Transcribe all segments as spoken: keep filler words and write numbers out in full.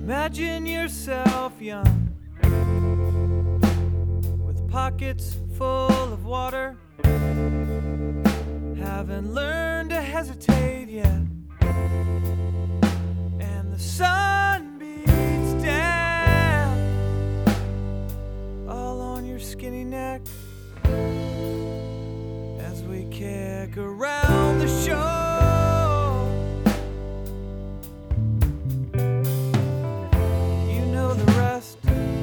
Imagine yourself young, with pockets full of water. Haven't learned to hesitate yet, and the sun beats down all on your skinny neck as we kick around the shore. You know the rest.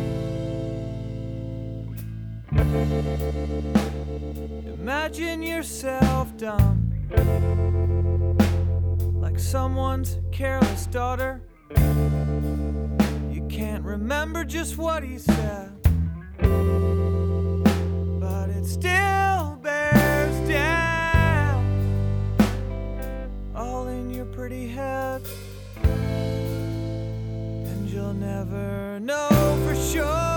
Imagine yourself dumb, like someone's careless daughter. You can't remember just what he said, but it still bears down all in your pretty head, and you'll never know for sure.